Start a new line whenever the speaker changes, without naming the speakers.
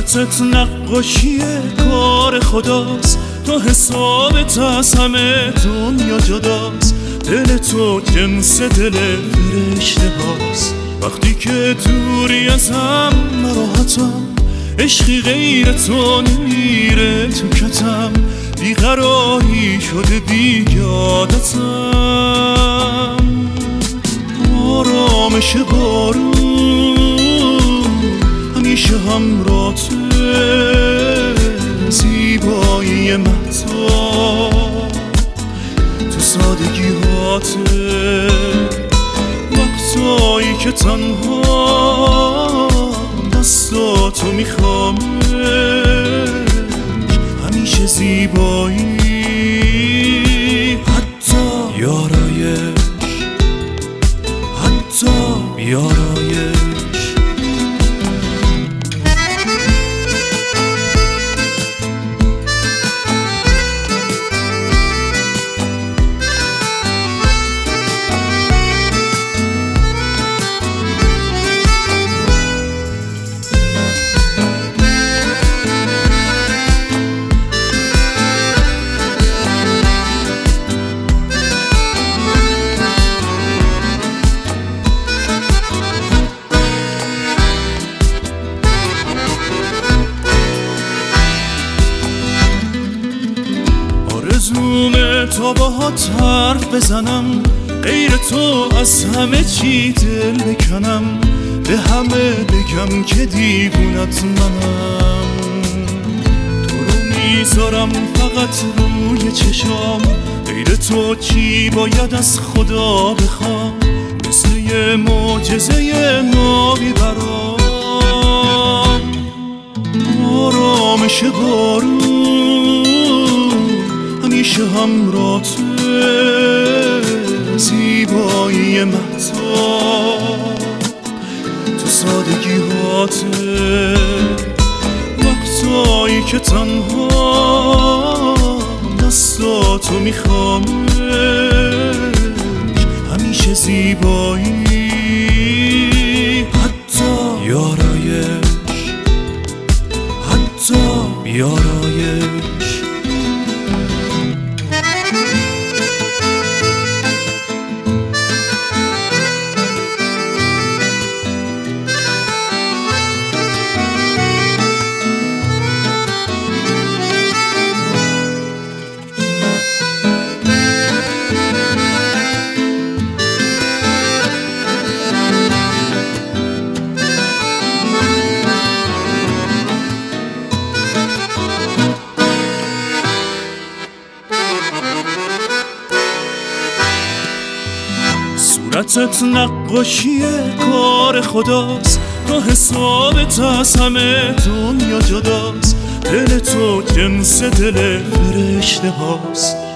صورتت نقاشی کار خداست، تو حسابت از همه دنیا جداست. دل تو جنس دل فرشته هاست، وقتی که دوری ازم ناراحتم، عشقی غیر تو نمیره تو کتم. بیقراری شده دیگه عادتم، آرامش بارون همیشه همراته، زیبایی مهتاب تو سادگی هاته. وقتایی که تنها دستاتو میخوامش، همیشه زیبایی حتی بیارایش، حتی بیارایش. آرزومه تا باهات حرف بزنم، غیر تو از همه چی دل بکنم، به همه بگم که دیوونت منم. تو رو میذارم فقط روی چشام، غیر تو چی باید از خدا بخوام. مثل یه معجزه نابی برام، آرامش بارون همیشه همراته، زیبایی مهتاب تو سادگی هاته. وقتایی که تنها دستاتو میخوامش، همیشه زیبایی حتی بیارایش، حتی بیارایش. صورتت نقاشی کار خداست، تو حسابت از همه دنیا جداست. دل تو جنس دل فرشته هاست،